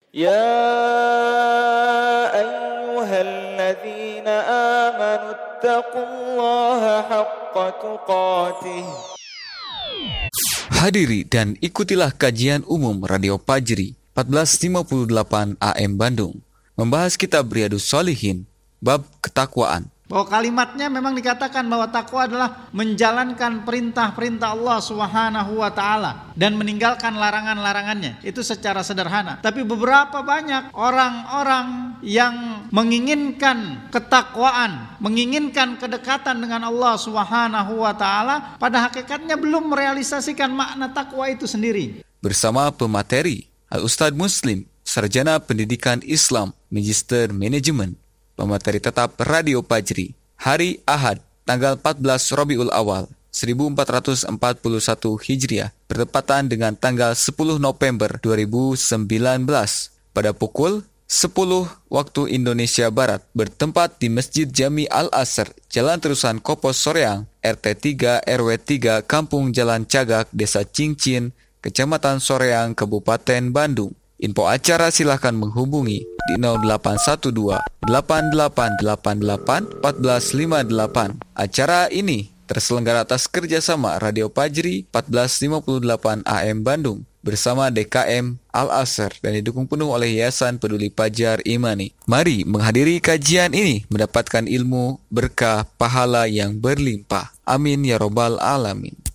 يا أيها الذين آمنوا اتقوا الله حق تقاته. Hadiri dan ikutilah kajian umum Radio Fajri 1458 AM Bandung, membahas kitab Riyadhus Shalihin bab ketakwaan. Bahwa kalimatnya memang dikatakan bahwa takwa adalah menjalankan perintah-perintah Allah Subhanahu wa taala dan meninggalkan larangan-larangannya. Itu secara sederhana. Tapi beberapa banyak orang-orang yang menginginkan ketakwaan, menginginkan kedekatan dengan Allah Subhanahu wa taala, pada hakikatnya belum merealisasikan makna takwa itu sendiri. Bersama pemateri Al-Ustadz Muslim, Sarjana Pendidikan Islam, Magister Manajemen, pemateri tetap Radio Fajri, hari Ahad, tanggal 14 Rabiul Awal 1441 Hijriah, bertepatan dengan tanggal 10 November 2019, pada pukul 10 waktu Indonesia Barat, bertempat di Masjid Jami Al-Asr, Jalan Terusan Kopos Soreang, RT 3 RW 3, Kampung Jalan Cagak, Desa Cincin, Kecamatan Soreang, Kabupaten Bandung. Info acara silahkan menghubungi di 0812 8888 1458. Acara ini terselenggara atas kerjasama Radio Fajri 1458 AM Bandung bersama DKM Al-Asr dan didukung penuh oleh Yayasan Peduli Fajar Imani. Mari menghadiri kajian ini mendapatkan ilmu, berkah, pahala yang berlimpah. Amin ya robbal alamin.